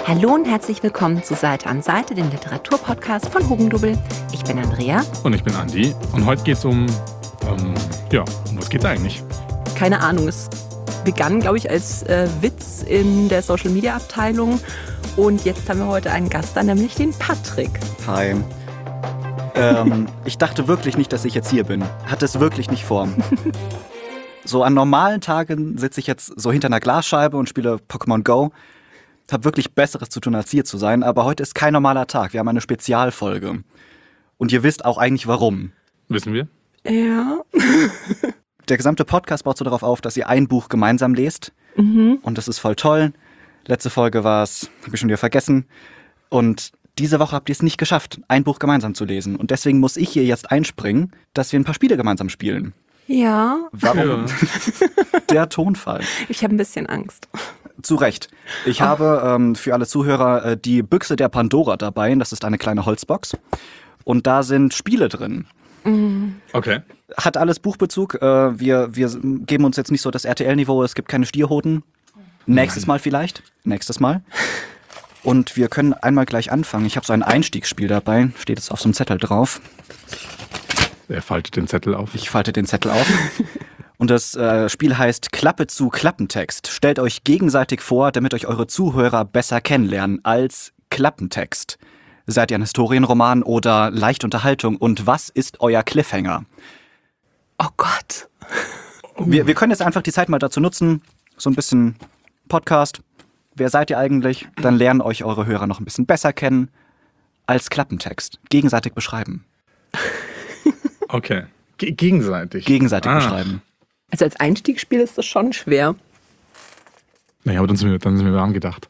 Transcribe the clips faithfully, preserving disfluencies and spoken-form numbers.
Hallo und herzlich willkommen zu Seite an Seite, dem Literaturpodcast von Hugendubel. Ich bin Andrea. Und ich bin Andi. Und heute geht es um, ähm, ja, um was geht's eigentlich? Keine Ahnung, es begann, glaube ich, als äh, Witz in der Social-Media-Abteilung. Und jetzt haben wir heute einen Gast da, nämlich den Patrick. Hi. ähm, ich dachte wirklich nicht, dass ich jetzt hier bin. Hatte es wirklich nicht vor. So an normalen Tagen sitze ich jetzt so hinter einer Glasscheibe und spiele Pokémon Go. Hab wirklich Besseres zu tun, als hier zu sein. Aber heute ist kein normaler Tag. Wir haben eine Spezialfolge. Und ihr wisst auch eigentlich warum. Wissen wir? Ja. Der gesamte Podcast baut so darauf auf, dass ihr ein Buch gemeinsam lest. Mhm. Und das ist voll toll. Letzte Folge war es, habe ich schon wieder vergessen. Und diese Woche habt ihr es nicht geschafft, ein Buch gemeinsam zu lesen. Und deswegen muss ich hier jetzt einspringen, dass wir ein paar Spiele gemeinsam spielen. Ja. Warum? Ja. Der Tonfall. Ich habe ein bisschen Angst. Zu Recht. Ich oh. habe ähm, für alle Zuhörer äh, die Büchse der Pandora dabei. Das ist eine kleine Holzbox. Und da sind Spiele drin. Mhm. Okay. Hat alles Buchbezug. Äh, wir, wir geben uns jetzt nicht so das R T L-Niveau. Es gibt keine Stierhoden. Nächstes Mal vielleicht. Nächstes Mal. Und wir können einmal gleich anfangen. Ich habe so ein Einstiegsspiel dabei. Steht jetzt auf so einem Zettel drauf. Er faltet den Zettel auf. Ich falte den Zettel auf. Und das äh, Spiel heißt Klappe zu Klappentext. Stellt euch gegenseitig vor, damit euch eure Zuhörer besser kennenlernen als Klappentext. Seid ihr ein Historienroman oder leichte Unterhaltung? Und was ist euer Cliffhanger? Oh Gott. Wir, wir können jetzt einfach die Zeit mal dazu nutzen, so ein bisschen Podcast. Wer seid ihr eigentlich? Dann lernen euch eure Hörer noch ein bisschen besser kennen als Klappentext. Gegenseitig beschreiben. Okay. Ge- gegenseitig? Gegenseitig ah. beschreiben. Also als Einstiegsspiel ist das schon schwer. Naja, aber dann sind wir, dann sind wir warm gedacht.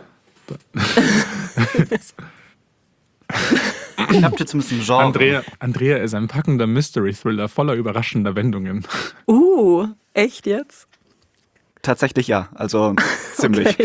Ich hab jetzt zumindest ein Genre. Andrea, Andrea ist ein packender Mystery-Thriller voller überraschender Wendungen. Uh, echt jetzt? Tatsächlich ja, also ziemlich.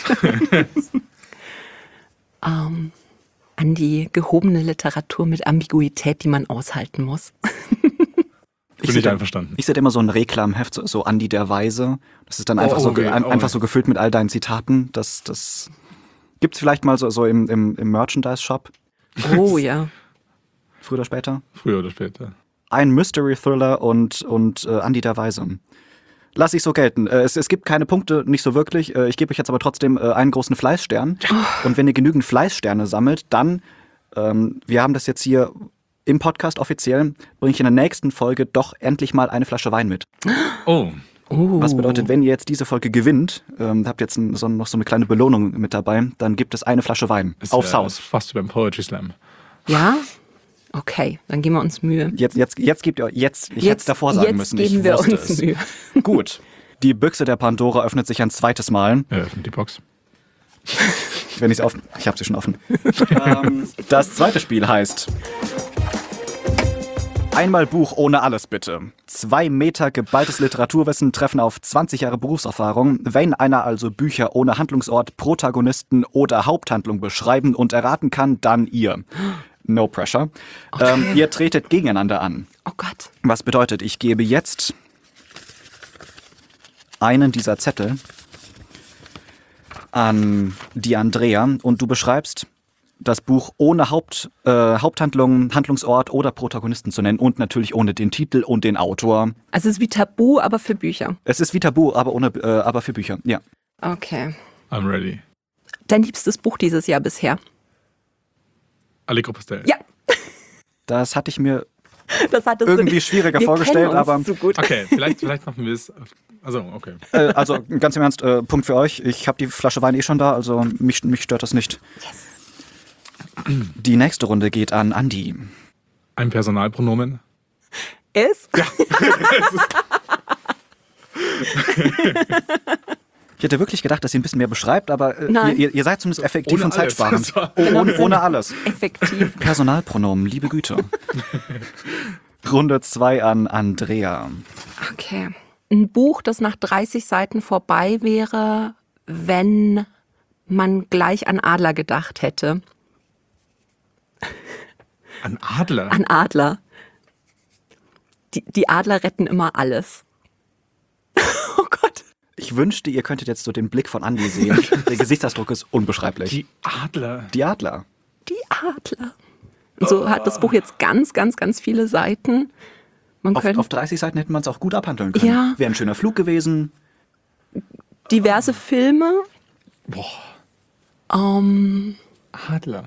um, an die gehobene Literatur mit Ambiguität, die man aushalten muss. Ich bin nicht einverstanden. Ich sehe immer so ein Reklamheft, so, so Andi der Weise. Das ist dann einfach, oh, okay. so, ein, einfach so gefüllt mit all deinen Zitaten. Das, das gibt's vielleicht mal so, so im, im, im Merchandise-Shop. Oh ja. Früher oder später? Früher oder später. Ein Mystery-Thriller und, und äh, Andi der Weise. Lass ich so gelten. Äh, es, es gibt keine Punkte, nicht so wirklich. Äh, ich gebe euch jetzt aber trotzdem äh, einen großen Fleißstern. Oh. Und wenn ihr genügend Fleißsterne sammelt, dann, ähm, wir haben das jetzt hier im Podcast offiziell, bringe ich in der nächsten Folge doch endlich mal eine Flasche Wein mit. Oh. Oh. Was bedeutet, wenn ihr jetzt diese Folge gewinnt, ähm, habt jetzt ein, so, noch so eine kleine Belohnung mit dabei, dann gibt es eine Flasche Wein ist, aufs äh, Haus. Fast wie beim Poetry Slam. Ja? Okay, dann geben wir uns Mühe. Jetzt, jetzt, jetzt gebt ihr, jetzt, ich hätte es davor sagen jetzt müssen. Geben ich wir wusste uns es. Mühe. Gut. Die Büchse der Pandora öffnet sich ein zweites Mal. Ja, öffnet die Box. Wenn ich es offen. Ich habe sie schon offen. ähm, das zweite Spiel heißt Einmal Buch ohne alles bitte. Zwei Meter geballtes Literaturwissen treffen auf zwanzig Jahre Berufserfahrung. Wenn einer also Bücher ohne Handlungsort, Protagonisten oder Haupthandlung beschreiben und erraten kann, dann ihr. No pressure. Okay. Ähm, ihr tretet gegeneinander an. Oh Gott. Was bedeutet, ich gebe jetzt einen dieser Zettel an die Andrea und du beschreibst das Buch ohne Haupt, äh, Haupthandlung, Handlungsort oder Protagonisten zu nennen und natürlich ohne den Titel und den Autor. Also es ist wie Tabu, aber für Bücher. Es ist wie Tabu, aber, ohne, äh, aber für Bücher, ja. Okay. I'm ready. Dein liebstes Buch dieses Jahr bisher? Allegro Pastel. Ja. Das hatte ich mir das irgendwie schwieriger wir vorgestellt, kennen uns aber... so gut. Okay, vielleicht, vielleicht machen wir es... Also, okay. Äh, also ganz im Ernst, äh, Punkt für euch. Ich habe die Flasche Wein eh schon da, also mich, mich stört das nicht. Yes. Die nächste Runde geht an Andi. Ein Personalpronomen? Es? Ja. Ich hätte wirklich gedacht, dass ihr ein bisschen mehr beschreibt, aber äh, ihr, ihr, ihr seid zumindest effektiv ohne und zeitsparend. alles. Oh, ohne, ohne alles. Effektiv. Personalpronomen, liebe Güte. Runde zwei an Andrea. Okay. Ein Buch, das nach dreißig Seiten vorbei wäre, wenn man gleich an Adler gedacht hätte. An Adler? An Adler. Die, die Adler retten immer alles. Oh Gott. Ich wünschte, ihr könntet jetzt so den Blick von Andi sehen. Der Gesichtsausdruck ist unbeschreiblich. Die Adler. Die Adler. Die Adler. Und so hat das Buch jetzt ganz, ganz, ganz viele Seiten. Man Auf, könnte auf dreißig Seiten hätte man es auch gut abhandeln können. Ja. Wäre ein schöner Flug gewesen. diverse Filme. Boah, Ähm, Adler.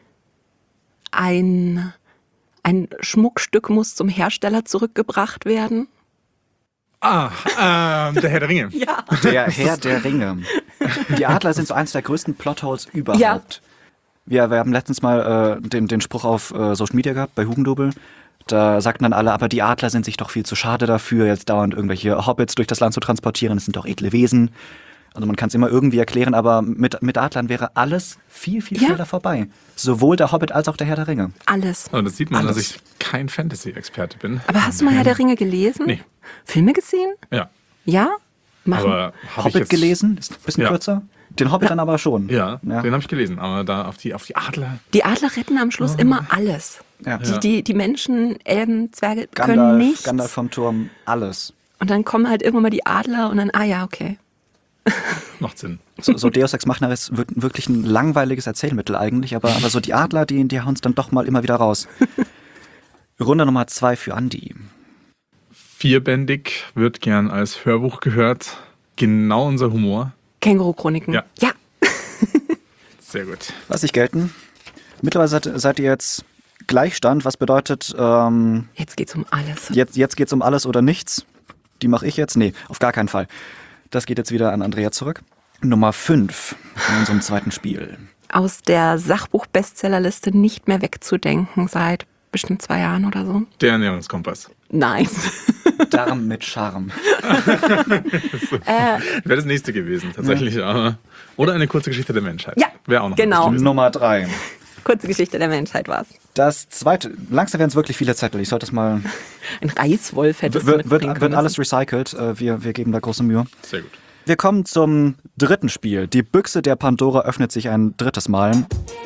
ein, ein Schmuckstück muss zum Hersteller zurückgebracht werden. Ah, ähm, der Herr der Ringe. Ja. Der Herr der Ringe. Die Adler sind so eins der größten Plotholes überhaupt. Ja. Wir, wir haben letztens mal äh, den, den Spruch auf äh, Social Media gehabt, bei Hugendubel. Da sagten dann alle, aber die Adler sind sich doch viel zu schade dafür, jetzt dauernd irgendwelche Hobbits durch das Land zu transportieren. Das sind doch edle Wesen. Also man kann es immer irgendwie erklären, aber mit, mit Adlern wäre alles viel, viel Ja. schneller vorbei. Sowohl der Hobbit als auch der Herr der Ringe. Alles. Und das sieht man, Alles. dass ich kein Fantasy-Experte bin. Aber hast du mal Herr der Ringe gelesen? Nee. Filme gesehen? Ja, Ja? Machen. aber habe ich Hobbit jetzt gelesen, ist ein bisschen Ja. kürzer. Den Hobbit dann aber schon. Ja, Ja. den habe ich gelesen, aber da auf die, auf die Adler. Die Adler retten am Schluss immer alles. Ja. Die, die, die Menschen, Elben, Zwerge können Gandalf, nichts. Gandalf vom Turm, alles. Und dann kommen halt irgendwann mal die Adler und dann, ah ja, okay. Macht Sinn. So, so Deus Ex Machina ist wir- wirklich ein langweiliges Erzählmittel eigentlich, aber, aber so die Adler, die, die hauen es dann doch mal immer wieder raus. Runde Nummer zwei für Andi. Vierbändig wird gern als Hörbuch gehört. Genau unser Humor. Känguru-Chroniken. Ja. Ja. Sehr gut. Lass ich gelten. Mittlerweile seid, seid ihr jetzt Gleichstand, was bedeutet, ähm, Jetzt geht's um alles. jetzt, jetzt geht's um alles oder nichts. Die mache ich jetzt? Nee, auf gar keinen Fall. Das geht jetzt wieder an Andrea zurück. Nummer fünf in unserem zweiten Spiel. Aus der Sachbuch-Bestsellerliste nicht mehr wegzudenken seit bestimmt zwei Jahren oder so. Der Ernährungskompass. Nein. Darm mit Charme. Wäre das nächste gewesen, tatsächlich. Aber, oder eine kurze Geschichte der Menschheit. Ja, Wäre auch noch genau. lustig gewesen. Nummer drei. Kurze Geschichte der Menschheit war's. Das zweite, langsam werden es wirklich viele Zettel. Ich sollte es mal. Ein Reißwolf hättest du Wird, wird, mitbringen wird können. alles recycelt. Äh, Wir, wir geben da große Mühe. Sehr gut. Wir kommen zum dritten Spiel. Die Büchse der Pandora öffnet sich ein drittes Mal.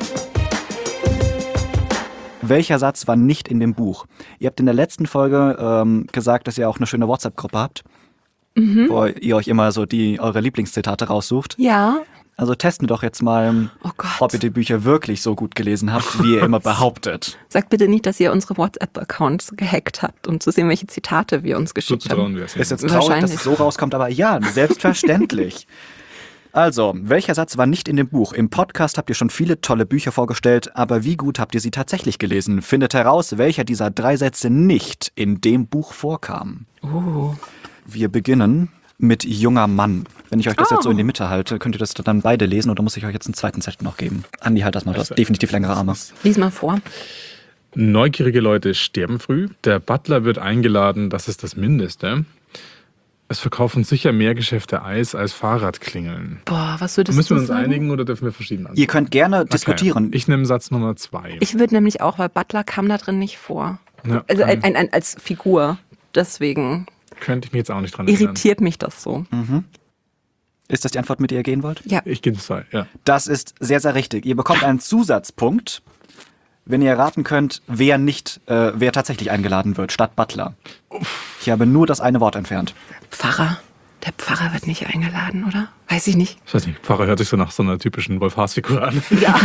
Welcher Satz war nicht in dem Buch? Ihr habt in der letzten Folge ähm, gesagt, dass ihr auch eine schöne WhatsApp-Gruppe habt, Mhm. wo ihr euch immer so die eure Lieblingszitate raussucht. Ja. Also testen wir doch jetzt mal, Oh Gott. ob ihr die Bücher wirklich so gut gelesen habt, wie ihr immer behauptet. Sagt bitte nicht, dass ihr unsere WhatsApp-Accounts gehackt habt, um zu sehen, welche Zitate wir uns So geschickt zu haben. trauen wäre es. Ist Ja. jetzt traurig, dass Wahrscheinlich. es so rauskommt, aber ja, selbstverständlich. Also, welcher Satz war nicht in dem Buch? Im Podcast habt ihr schon viele tolle Bücher vorgestellt, aber wie gut habt ihr sie tatsächlich gelesen? Findet heraus, welcher dieser drei Sätze nicht in dem Buch vorkam. Oh. Wir beginnen mit junger Mann. Wenn ich euch das Oh. jetzt so in die Mitte halte, könnt ihr das dann beide lesen oder muss ich euch jetzt einen zweiten Zettel noch geben? Andi, halt das mal, du hast definitiv längere Arme. Lies mal vor. Neugierige Leute sterben früh. Der Butler wird eingeladen, das ist das Mindeste. Es verkaufen sicher mehr Geschäfte Eis als Fahrradklingeln. Boah, was würdest Müssen wir du uns sagen? einigen oder dürfen wir verschieden antworten? Ihr könnt gerne diskutieren. Ich nehme Satz Nummer zwei. Ich würde nämlich auch, weil Butler kam da drin nicht vor. Ja, Also kann- ein, ein, ein, als Figur. Deswegen Könnte ich mich jetzt auch nicht dran erinnern. irritiert mich das so. Ist das die Antwort, mit der ihr gehen wollt? Ja. Ich gebe zwei, ja. Das ist sehr, sehr richtig. Ihr bekommt einen Zusatzpunkt, wenn ihr erraten könnt, wer nicht, äh, wer tatsächlich eingeladen wird, statt Butler. Ich habe nur das eine Wort entfernt. Pfarrer. Der Pfarrer wird nicht eingeladen, oder? Weiß ich nicht. Ich weiß nicht, Pfarrer hört sich so nach so einer typischen Wolf-Haas-Figur an. Ja.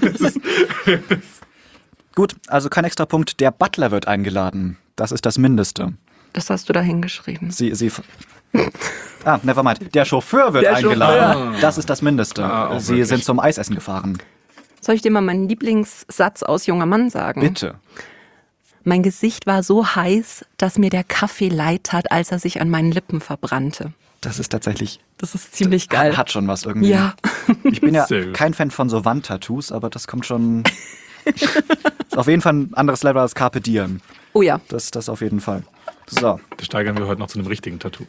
Gut, also kein extra Punkt. Der Butler wird eingeladen. Das ist das Mindeste. Das hast du da hingeschrieben. Sie, sie. Ah, never mind. Der Chauffeur wird Der eingeladen. Das ist das Mindeste. Ah, auch sie wirklich. sind zum Eisessen gefahren. Soll ich dir mal meinen Lieblingssatz aus Junger Mann sagen? Bitte. Mein Gesicht war so heiß, dass mir der Kaffee leid tat, als er sich an meinen Lippen verbrannte. Das ist tatsächlich. Das ist ziemlich geil. Hat schon was irgendwie. Ja. Ich bin ja Sehr gut. kein Fan von so Wandtattoos, aber das kommt schon. Ist auf jeden Fall ein anderes Level als Carpe Diem. Oh ja. Das, das auf jeden Fall. So, Das steigern wir heute noch zu einem richtigen Tattoo.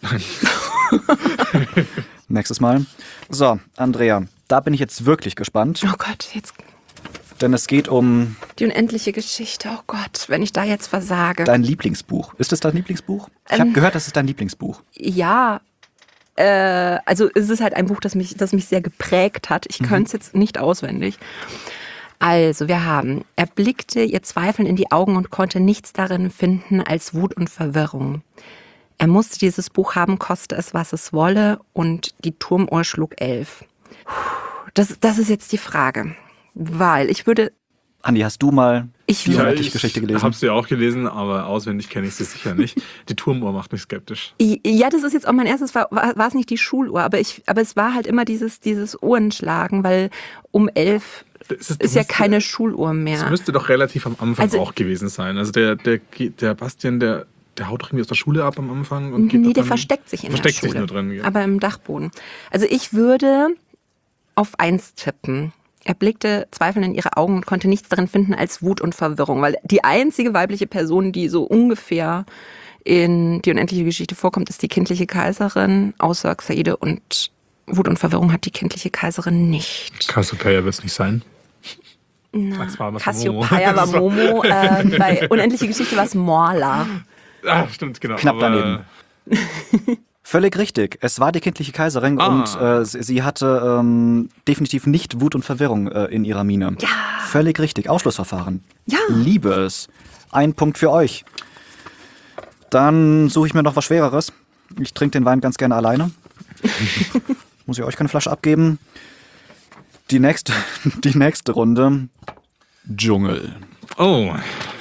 nächstes Mal. So, Andrea, da bin ich jetzt wirklich gespannt, Oh Gott, jetzt denn es geht um die unendliche Geschichte. Oh Gott, wenn ich da jetzt versage. dein Lieblingsbuch. Ist es dein Lieblingsbuch? Ich habe Ähm. gehört, das ist dein Lieblingsbuch. Ja, äh, also es ist halt ein Buch, das mich, das mich sehr geprägt hat. Ich könnte es jetzt nicht auswendig. Also, wir haben, er blickte ihr Zweifeln in die Augen und konnte nichts darin finden als Wut und Verwirrung. Er musste dieses Buch haben, koste es, was es wolle, und die Turmuhr schlug elf. Das, das ist jetzt die Frage, weil ich würde... Andi, hast du mal ich die Ja, Geschichte gelesen? Ich habe sie auch gelesen, aber auswendig kenne ich sie sicher nicht. Die Turmuhr macht mich skeptisch. Ja, das ist jetzt auch mein erstes, war, war, war es nicht die Schuluhr, aber, ich, aber es war halt immer dieses, dieses Uhrenschlagen, weil um elf Das ist, das ja müsste, keine Schuluhr Das mehr. müsste doch relativ am Anfang Also- auch gewesen sein. Also der, der, der Bastian, der, der haut doch irgendwie aus der Schule ab am Anfang. Und geht Nee, doch der dann, versteckt sich in versteckt der Schule, sich nur drin. Ja. aber im Dachboden. Also ich würde auf eins tippen. Er blickte zweifelnd in ihre Augen und konnte nichts darin finden als Wut und Verwirrung, weil die einzige weibliche Person, die so ungefähr in die unendliche Geschichte vorkommt, ist die kindliche Kaiserin, außer Xaide, und Wut und Verwirrung hat die kindliche Kaiserin nicht. Cassiopeia wird es nicht sein. Na, Sag's mal, was war Momo? Cassiopeia war Das war- Momo, äh, bei unendliche Geschichte war es Morla. Ah, stimmt, genau. Knapp aber, daneben. Völlig richtig. Es war die kindliche Kaiserin Ah. und äh, sie, sie hatte ähm, definitiv nicht Wut und Verwirrung äh, in ihrer Miene. Ja. Völlig richtig. Ausschlussverfahren. Ja. Liebe es. Ein Punkt für euch. Dann suche ich mir noch was Schwereres. Ich trinke den Wein ganz gerne alleine. Muss ich euch keine Flasche abgeben. Die nächste, die nächste Runde. Dschungel. Oh,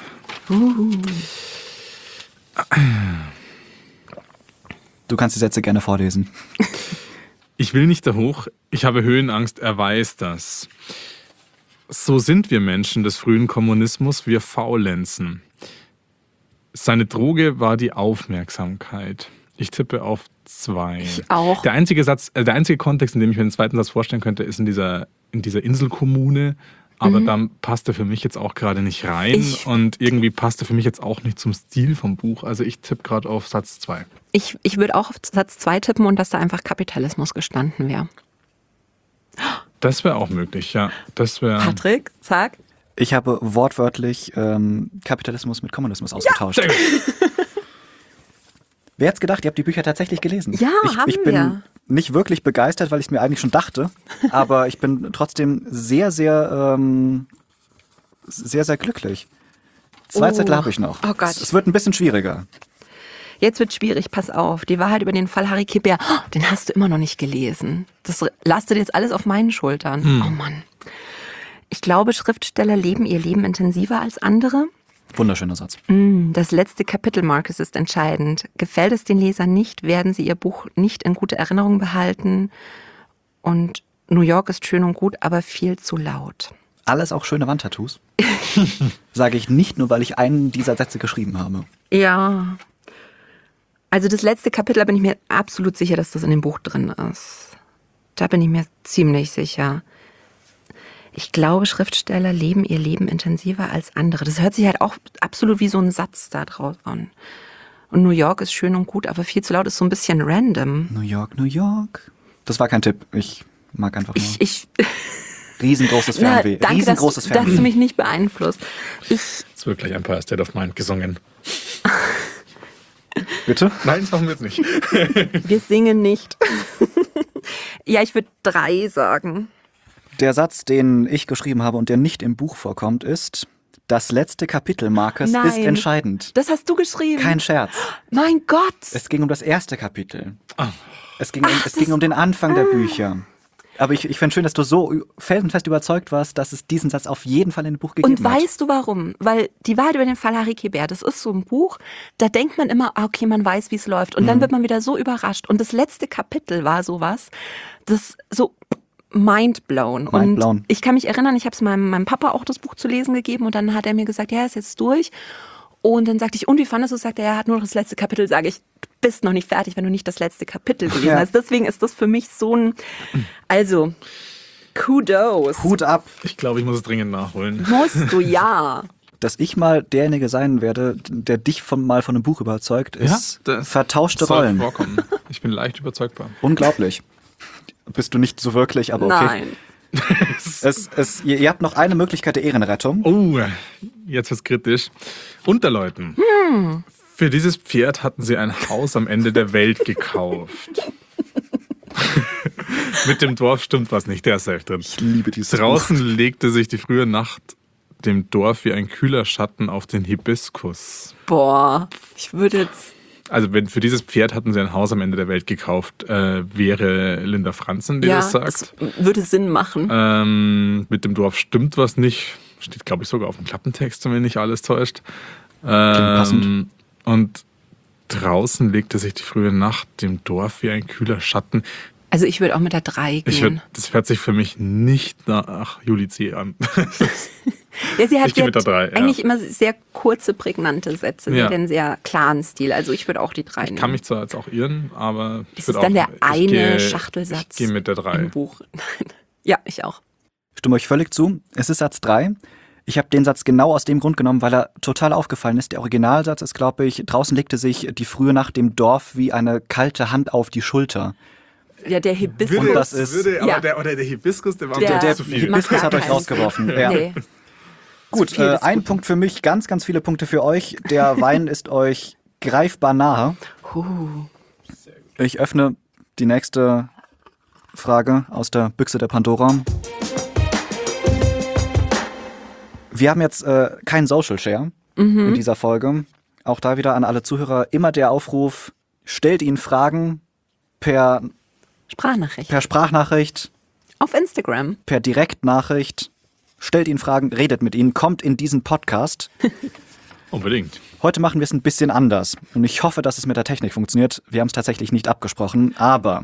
Du kannst die Sätze gerne vorlesen. ich will nicht da hoch. Ich habe Höhenangst, er weiß das. So sind wir Menschen des frühen Kommunismus, wir Faulenzen. Seine Droge war die Aufmerksamkeit. Ich tippe auf zwei. Ich auch. Der einzige Satz, äh, der einzige Kontext, in dem ich mir den zweiten Satz vorstellen könnte, ist in dieser, in dieser Inselkommune. Aber dann passt er für mich jetzt auch gerade nicht rein. Ich- und irgendwie passt er für mich jetzt auch nicht zum Stil vom Buch. Also ich tippe gerade auf Satz zwei. Ich, ich würde auch auf Satz zwei tippen und dass da einfach Kapitalismus gestanden wäre. Das wäre auch möglich, ja. Das wäre. Patrick, sag. Ich habe wortwörtlich ähm, Kapitalismus mit Kommunismus ausgetauscht. Wer hätte gedacht, ihr habt die Bücher tatsächlich gelesen? Ja, ich, haben ich bin wir. nicht wirklich begeistert, weil ich es mir eigentlich schon dachte, aber ich bin trotzdem sehr, sehr, ähm, sehr, sehr glücklich. Zwei Oh. Zettel habe ich noch. Oh Gott. Es, es wird ein bisschen schwieriger. Jetzt wird schwierig, pass auf. Die Wahrheit über den Fall Harry Kibber, oh, den hast du immer noch nicht gelesen. Das lastet jetzt alles auf meinen Schultern. Oh Mann. Ich glaube, Schriftsteller leben ihr Leben intensiver als andere. Wunderschöner Satz. Das letzte Kapitel, Marcus, ist entscheidend. Gefällt es den Lesern nicht, werden sie ihr Buch nicht in gute Erinnerung behalten. Und New York ist schön und gut, aber viel zu laut. Alles auch schöne Wandtattoos. Sage ich nicht nur, weil ich einen dieser Sätze geschrieben habe. Ja. Also das letzte Kapitel, da bin ich mir absolut sicher, dass das in dem Buch drin ist. Da bin ich mir ziemlich sicher. Ich glaube, Schriftsteller leben ihr Leben intensiver als andere. Das hört sich halt auch absolut wie so ein Satz da draus an. Und New York ist schön und gut, aber viel zu laut ist so ein bisschen random. New York, New York. Das war kein Tipp. Ich mag einfach nur. Ich, ich, Riesengroßes na, Fernweh. danke, Riesengroßes dass, dass Fernweh. du mich nicht beeinflusst. Ich, Es wird gleich Empire State of Mind gesungen. Bitte? Nein, das machen wir jetzt nicht. wir singen nicht. Ja, ich würde drei sagen. Der Satz, den ich geschrieben habe und der nicht im Buch vorkommt, ist: Das letzte Kapitel, Marcus, Nein. ist entscheidend. Das hast du geschrieben. Kein Scherz. Mein Gott. Es ging um das erste Kapitel. Es ging, um, Ach, es das- ging um den Anfang der Bücher. Aber ich, ich finde schön, dass du so felsenfest überzeugt warst, dass es diesen Satz auf jeden Fall in dem Buch gegeben Und hat. weißt du warum? Weil die Wahrheit über den Fall Harry Kibber, das ist so ein Buch, da denkt man immer, ah, okay, man weiß, wie es läuft. Und Mhm. dann wird man wieder so überrascht. Und das letzte Kapitel war sowas, das so mindblown. Und Mindblown. ich kann mich erinnern, ich habe es meinem, meinem Papa auch das Buch zu lesen gegeben und dann hat er mir gesagt, ja, ist jetzt durch. Und dann sagte ich, und wie fandest du es? Sagt er, er hat nur noch das letzte Kapitel. Sage ich, du bist noch nicht fertig, wenn du nicht das letzte Kapitel gelesen Ja. hast. Deswegen ist das für mich so ein, also, Kudos. Hut ab, Ich glaube, ich muss es dringend nachholen. Musst du, ja. dass ich mal derjenige sein werde, der dich von, mal von einem Buch überzeugt, ist das vertauschte soll Rollen. vorkommen. Ich bin leicht überzeugbar. Unglaublich. Bist du nicht so wirklich, aber okay. Nein. Es, es, ihr, ihr habt noch eine Möglichkeit der Ehrenrettung. Oh, jetzt wird's kritisch. Unterleuten. Für dieses Pferd hatten sie ein Haus am Ende der Welt gekauft. Mit dem Dorf stimmt was nicht, der ist safe drin. Ich liebe dieses Draußen Buch. legte sich die frühe Nacht dem Dorf wie ein kühler Schatten auf den Hibiskus. Boah, ich würde jetzt. Also wenn für dieses Pferd hatten sie ein Haus am Ende der Welt gekauft, äh, wäre Linda Franzen, die ja, das sagt. es würde Sinn machen. Ähm, mit dem Dorf stimmt was nicht. Steht, glaube ich, sogar auf dem Klappentext, wenn mich nicht alles täuscht. Ähm, und draußen legte sich die frühe Nacht dem Dorf wie ein kühler Schatten. Also ich würde auch mit der drei gehen. Ich würd, das hört sich für mich nicht nach Juli C. an. Ja, sie hat, ich gehe sie mit der hat drei, ja. eigentlich immer sehr kurze, prägnante Sätze. Sie Ja. hat einen sehr klaren Stil. Also ich würde auch die drei Ich nehmen. kann mich zwar jetzt auch irren, aber ich Es würde ist dann auch, der eine ich gehe, Schachtelsatz Ich gehe mit der drei. im Buch. Ja, ich auch. Stimme euch völlig zu. Es ist Satz drei. Ich habe den Satz genau aus dem Grund genommen, weil er total aufgefallen ist. Der Originalsatz ist, glaube ich, draußen legte sich die frühe Nacht dem Dorf wie eine kalte Hand auf die Schulter. Ja, der Hibiskus. Und das ist- würde, aber Ja. der, oder der Hibiskus, der war Der- mir Der zu viel. Macht Hibiskus gar hat euch keinen rausgeworfen. Sinn. Ja. Nee. Gut, viel äh, des ein Guten. Punkt für mich, ganz, ganz viele Punkte für euch. Der Wein ist euch greifbar nahe. Huh. Ich öffne die nächste Frage aus der Büchse der Pandora. Wir haben jetzt äh, kein Social Share in dieser Folge. Auch da wieder an alle Zuhörer immer der Aufruf, stellt ihnen Fragen per, Sprachnachricht. per Sprachnachricht, Auf Instagram. per Direktnachricht. Stellt ihnen Fragen, redet mit ihnen, kommt in diesen Podcast. Unbedingt. Heute machen wir es ein bisschen anders. Und ich hoffe, dass es mit der Technik funktioniert. Wir haben es tatsächlich nicht abgesprochen, aber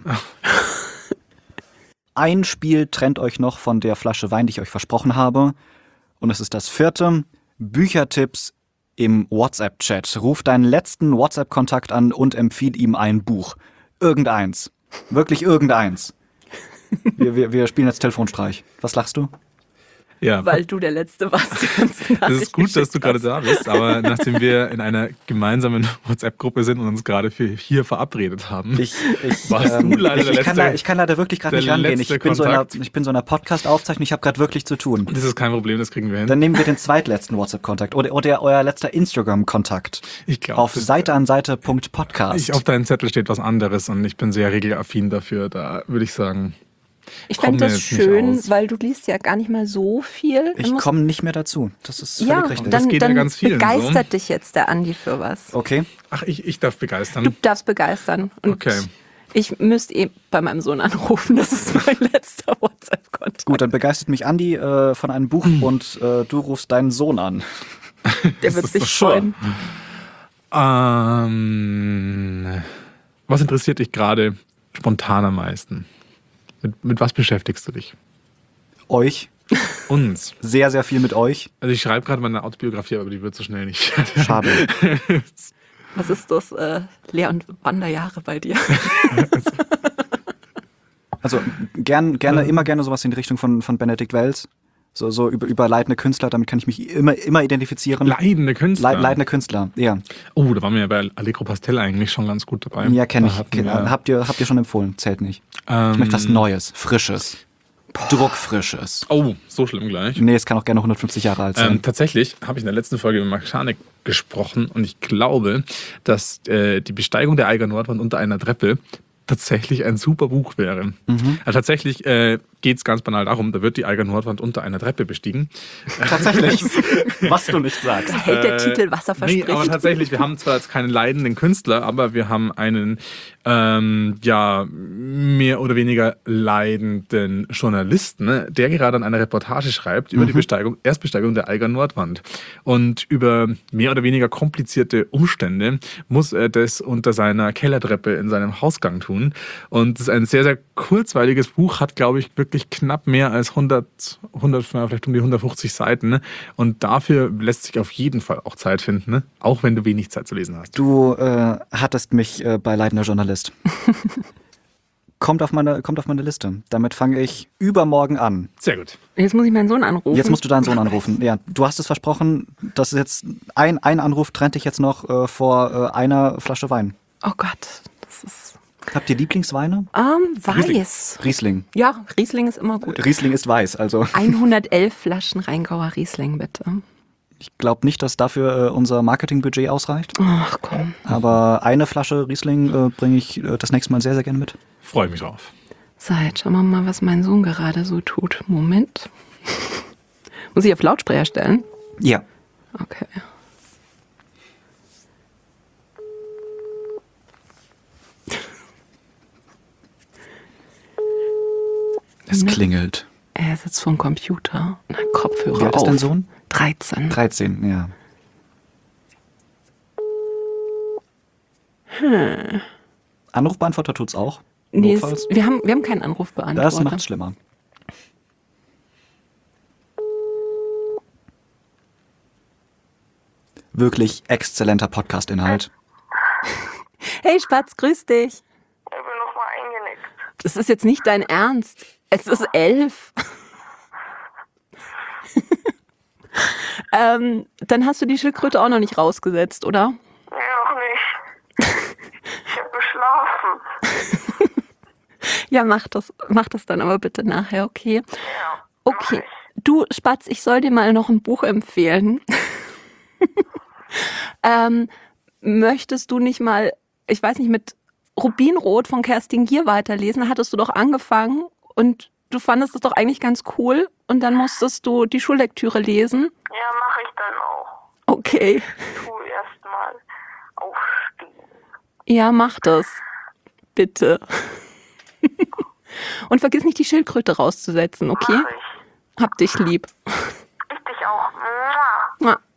ein Spiel trennt euch noch von der Flasche Wein, die ich euch versprochen habe. Und es ist das vierte. Büchertipps im WhatsApp-Chat. Ruf deinen letzten WhatsApp-Kontakt an und empfiehl ihm ein Buch. Irgendeins. Wirklich irgendeins. Wir, wir, wir spielen jetzt Telefonstreich. Was lachst du? Ja. Weil du der Letzte warst. die uns Es Nachricht ist gut, dass du geschickt gerade hast. da bist, aber nachdem wir in einer gemeinsamen WhatsApp-Gruppe sind und uns gerade für hier verabredet haben, Ich, ich, Warst du leider ich, der ich, kann, letzte- da, ich kann leider wirklich gerade der nicht rangehen. Ich letzte bin, so in einer, Kontakt. ich bin so in einer Podcast-Aufzeichnung, ich habe gerade wirklich zu tun. das ist kein Problem, das kriegen wir hin. Dann nehmen wir den zweitletzten WhatsApp-Kontakt oder, oder euer letzter Instagram-Kontakt. Ich glaub, Auf das- Seite an Seite Punkt Podcast. Ich, auf deinem Zettel steht was anderes und ich bin sehr regelaffin dafür. Da würde ich sagen, Ich Kommen fände wir das jetzt nicht schön, aus. weil du liest ja gar nicht mal so viel. Ich Dann musst- komme nicht mehr dazu. Das ist völlig ja, richtig. dann, geht ja dann ganz vielen begeistert so. dich jetzt der Andi für was. Okay. ach, ich, ich darf begeistern. Du darfst begeistern. Und Okay. ich müsste eh bei meinem Sohn anrufen. Das ist mein letzter WhatsApp-Kontakt. Gut, dann begeistert mich Andi äh, von einem Buch und äh, du rufst deinen Sohn an. Der wird ist sich doch super. freuen. Ähm, was interessiert dich gerade spontan am meisten? Mit, mit was beschäftigst du dich? Euch. Uns. Sehr, sehr viel mit euch. Also ich schreibe gerade meine Autobiografie, aber die wird so schnell nicht. Schade. Was ist das? Äh, Lehr- und Wanderjahre bei dir? Also gern, gerne, immer gerne sowas in die Richtung von, von Benedikt Wells. So, so über, über leidende Künstler, damit kann ich mich immer, immer identifizieren. Leidende Künstler. Leid, leidende Künstler, ja. Oh, da waren wir ja bei Allegro Pastel eigentlich schon ganz gut dabei. Ja, kenne Da ich. hatten Kenn, wir, habt, ihr, habt ihr schon empfohlen, zählt nicht. ähm, Ich möchte was Neues, Frisches. Druckfrisches. Oh, so schlimm gleich. Nee, es kann auch gerne hundertfünfzig Jahre alt sein. Ähm, tatsächlich habe ich in der letzten Folge über Mechanik gesprochen und ich glaube, dass äh, die Besteigung der Eiger Nordwand unter einer Treppe tatsächlich ein super Buch wäre. Mhm. Also tatsächlich äh, geht es ganz banal darum, da wird die Eiger Nordwand unter einer Treppe bestiegen. Tatsächlich. Was du nicht sagst. Da hält der Äh, Titel Wasser verspricht. Nee, aber tatsächlich, wir haben zwar jetzt keinen leidenden Künstler, aber wir haben einen ähm, ja mehr oder weniger leidenden Journalisten, ne, der gerade an einer Reportage schreibt über die Besteigung, Erstbesteigung der Eiger Nordwand. Und über mehr oder weniger komplizierte Umstände muss er das unter seiner Kellertreppe in seinem Hausgang tun. Und das ist ein sehr, sehr kurzweiliges Buch, hat, glaube ich, wirklich knapp mehr als hundert, hundert, vielleicht um die hundertfünfzig Seiten. Ne? Und dafür lässt sich auf jeden Fall auch Zeit finden, ne? Auch wenn du wenig Zeit zu lesen hast. Du äh, hattest mich äh, bei leidender Journalist. kommt, auf meine, kommt auf meine Liste. Damit fange ich übermorgen an. Sehr gut. Jetzt muss ich meinen Sohn anrufen. Jetzt musst du deinen Sohn anrufen. Ja, du hast es versprochen, dass es jetzt ein, ein Anruf trennt dich jetzt noch äh, vor äh, einer Flasche Wein. Oh Gott, das ist... Habt ihr Lieblingsweine? Ähm, weiß. Riesling. Ja, Riesling ist immer gut. Riesling ist weiß, also hundertelf Flaschen Rheingauer Riesling, bitte. ich glaube nicht, dass dafür äh, unser Marketingbudget ausreicht. Ach komm. Aber eine Flasche Riesling äh, bringe ich äh, das nächste Mal sehr, sehr gerne mit. Freue mich drauf. So, jetzt schauen wir mal, was mein Sohn gerade so tut. Moment. Muss ich auf Lautsprecher stellen? Ja. Okay. Es Ne? klingelt. Er sitzt vor dem Computer. Na, Kopfhörer Wie alt auf. ist dein Sohn? dreizehn. dreizehn, ja. Hm. Anrufbeantworter tut's auch. Nee, Notfalls. es, wir, haben, wir haben keinen Anrufbeantworter. Das macht's schlimmer. Wirklich exzellenter Podcast-Inhalt. Hey Spatz, grüß dich. Ich bin noch mal eingenickt. Das ist jetzt nicht dein Ernst. Es ist elf. ähm, dann hast du die Schildkröte auch noch nicht rausgesetzt, oder? Nee, noch nicht. Ich hab geschlafen. Ja, mach das, mach das dann aber bitte nachher, okay? Ja. Okay. Du, Spatz, ich soll dir mal noch ein Buch empfehlen. ähm, möchtest du nicht mal, ich weiß nicht, mit Rubinrot von Kerstin Gier weiterlesen? Da hattest du doch angefangen und du fandest es doch eigentlich ganz cool und dann musstest du die Schullektüre lesen. Ja, mache ich dann auch. Okay. Tu erst mal aufstehen. Ja, mach das. Bitte. Und vergiss nicht, die Schildkröte rauszusetzen, okay? Mach ich. Hab dich lieb. Ich dich auch. Mua. Mua.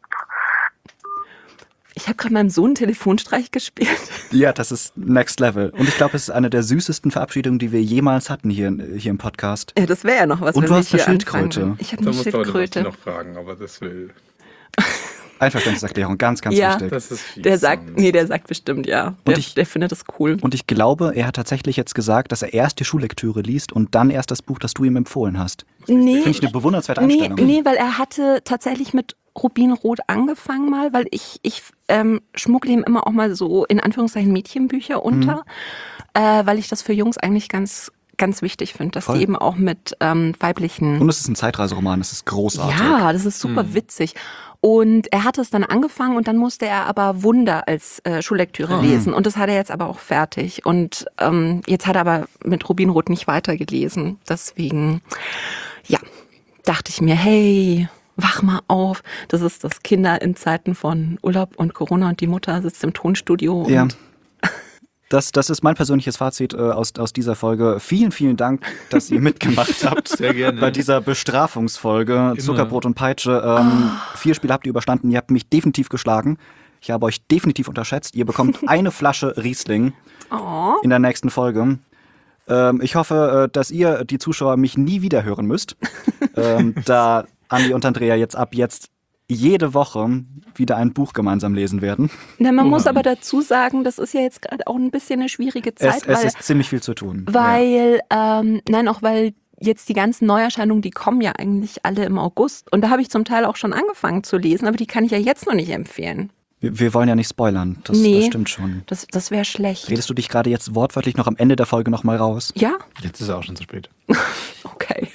Ich habe gerade meinem Sohn einen Telefonstreich gespielt. Ja, das ist Next Level. Und ich glaube, es ist eine der süßesten Verabschiedungen, die wir jemals hatten hier, hier im Podcast. Ja, das wäre ja noch was. Und wenn du wir hast eine hier anfangen Schildkröte. würden. Ich habe Da eine muss der Schildkröte. noch fragen, aber das will. Einverständniserklärung, ganz, ganz Ja. wichtig. Das ist fies. Der sagt, sonst. nee, der sagt bestimmt ja. Der, ich- der findet das cool. Und ich glaube, er hat tatsächlich jetzt gesagt, dass er erst die Schullektüre liest und dann erst das Buch, das du ihm empfohlen hast. Nee, Finde ich eine bewundernswerte nee, Einstellung. nee, weil er hatte tatsächlich mit Rubinrot angefangen mal, weil ich, ich ähm, schmuggle ihm immer auch mal so in Anführungszeichen Mädchenbücher unter, äh, weil ich das für Jungs eigentlich ganz, ganz wichtig finde, dass Voll. die eben auch mit ähm, weiblichen... Und es ist ein Zeitreiseroman, es ist großartig. Ja, das ist super witzig. Und er hatte es dann angefangen und dann musste er aber Wunder als äh, Schullektüre lesen. Und das hat er jetzt aber auch fertig. Und ähm, jetzt hat er aber mit Rubinrot nicht weitergelesen. Deswegen, ja, dachte ich mir, hey, wach mal auf. Das ist das Kinder in Zeiten von Urlaub und Corona und die Mutter sitzt im Tonstudio. Ja. Und Das, das ist mein persönliches Fazit äh, aus, aus dieser Folge. Vielen, vielen Dank, dass ihr mitgemacht habt. Sehr gerne. Bei dieser Bestrafungsfolge Zuckerbrot und Peitsche. Ähm, Vier Spiele habt ihr überstanden. Ihr habt mich definitiv geschlagen. Ich habe euch definitiv unterschätzt. Ihr bekommt eine Flasche Riesling oh, in der nächsten Folge. Ähm, ich hoffe, äh, dass ihr, die Zuschauer, mich nie wieder hören müsst. ähm, da Andi und Andrea jetzt ab jetzt jede Woche wieder ein Buch gemeinsam lesen werden. na, man muss aber dazu sagen, das ist ja jetzt gerade auch ein bisschen eine schwierige Zeit, Es, es weil ist ziemlich viel zu tun. Weil, ähm, nein, auch weil jetzt die ganzen Neuerscheinungen, die kommen ja eigentlich alle im August. Und da habe ich zum Teil auch schon angefangen zu lesen, aber die kann ich ja jetzt noch nicht empfehlen. Wir, wir wollen ja nicht spoilern. Das, Nee. das stimmt schon. Das, das wäre schlecht. Redest du dich gerade jetzt wortwörtlich noch am Ende der Folge nochmal raus? Ja? Jetzt ist es auch schon zu spät. Okay.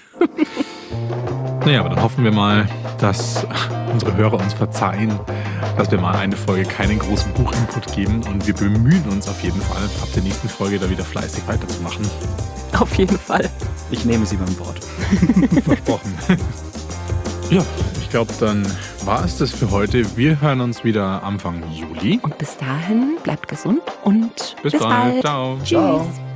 Naja, aber dann hoffen wir mal, dass unsere Hörer uns verzeihen, dass wir mal eine Folge keinen großen Buchinput geben und wir bemühen uns auf jeden Fall, ab der nächsten Folge da wieder fleißig weiterzumachen. Auf jeden Fall. Ich nehme sie beim Wort. Versprochen. Ja, ich glaube, dann war es das für heute. Wir hören uns wieder Anfang Juli. Und bis dahin bleibt gesund und Bis bald. Ciao. Tschüss. Ciao.